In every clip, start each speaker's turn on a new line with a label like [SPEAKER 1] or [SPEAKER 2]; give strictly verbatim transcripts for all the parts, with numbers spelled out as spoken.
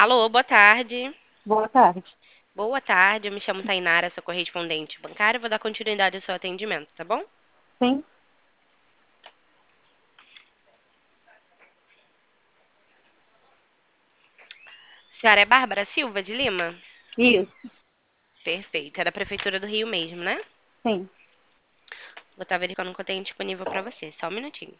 [SPEAKER 1] Alô, boa tarde.
[SPEAKER 2] Boa tarde.
[SPEAKER 1] Boa tarde, eu me chamo Tainara, sou correspondente bancária, vou dar continuidade ao seu atendimento, tá bom?
[SPEAKER 2] Sim,
[SPEAKER 1] Senhora é Bárbara Silva de Lima?
[SPEAKER 2] isso.
[SPEAKER 1] Perfeito, é da Prefeitura do Rio mesmo, né?
[SPEAKER 2] Sim.
[SPEAKER 1] Vou estar verificando o que eu tenho disponível para você, só um minutinho.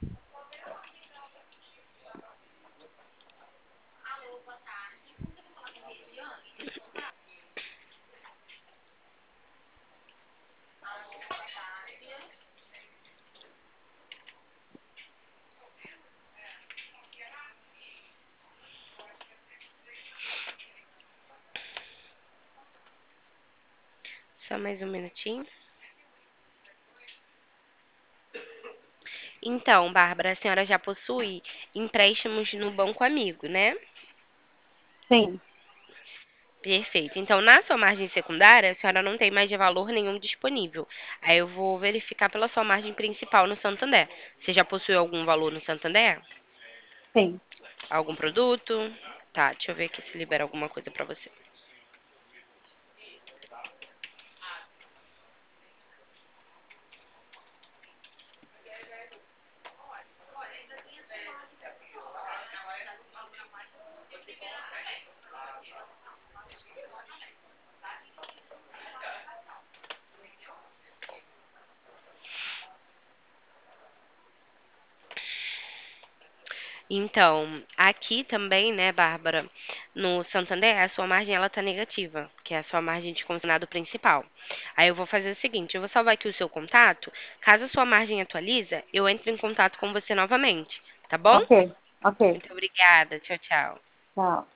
[SPEAKER 1] Só mais um minutinho. Então, Bárbara, a senhora já possui empréstimos no Banco Amigo, né?
[SPEAKER 2] Sim.
[SPEAKER 1] Perfeito. Então, na sua margem secundária, a senhora não tem mais de valor nenhum disponível. Aí eu vou verificar pela sua margem principal no Santander. Você já possui algum valor no Santander?
[SPEAKER 2] Sim.
[SPEAKER 1] Algum produto? Tá, deixa eu ver aqui se libera alguma coisa pra você. Então, aqui também, né, Bárbara, no Santander, a sua margem ela tá negativa, que é a sua margem de consignado principal. Aí eu vou fazer o seguinte, eu vou salvar aqui o seu contato. Caso a sua margem atualiza, eu entro em contato com você novamente, tá bom?
[SPEAKER 2] Ok. Ok.
[SPEAKER 1] Muito obrigada. Tchau, tchau.
[SPEAKER 2] Tchau.